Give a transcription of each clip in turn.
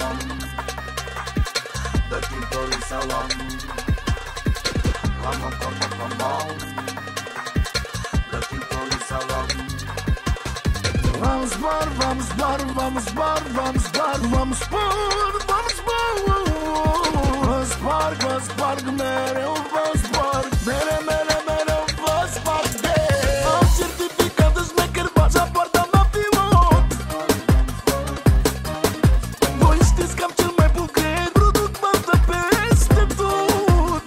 salon, dă tintorii salon. Come on, dă tintorii salon. Vamos bar, vamos bar, vamos bar, vamos bar, vamos bar, vamos bar. Vă sparg mereu, vă sparg, mereu vă sparg de. Am certificat de șmecher, pașapoarta mea pilot. Voi știți că am cel mai bun creier, produc bani de peste tot.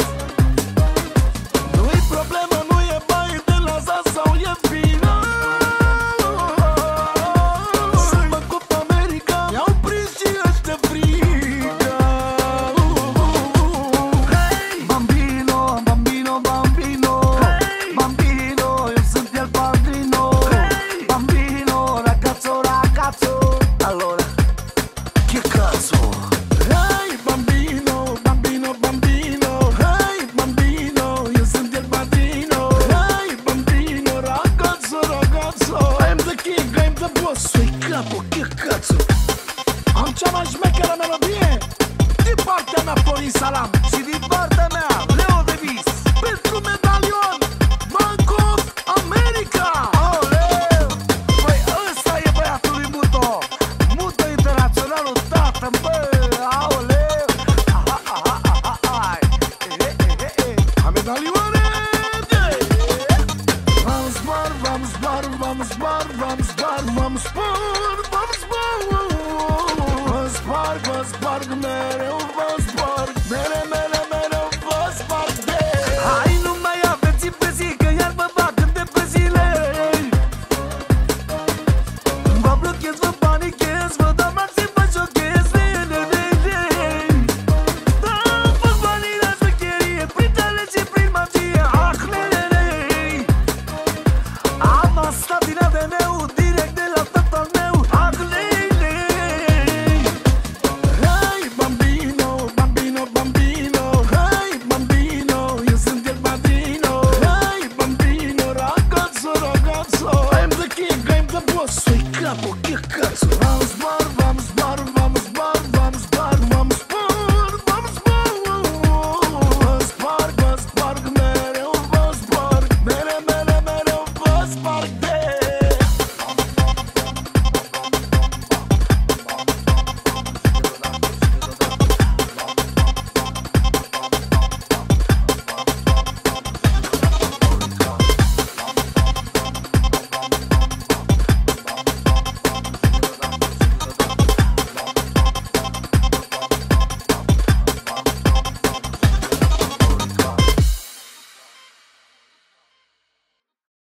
Nu-i problemă, nu e baie de la zas sau e vina. Am cea mai șmecheră melodie din partea mea, Florin Salam. Și din partea mea, Leo Davis. Pentru medalion Bank of America. Aoleu! Băi, ăsta e băiatul lui Muto. Muto internaționalul, tată, bă, aoleu. A medalioane. Vamos bar, vamos bar, vamos bar, vamos bar, vamos bar.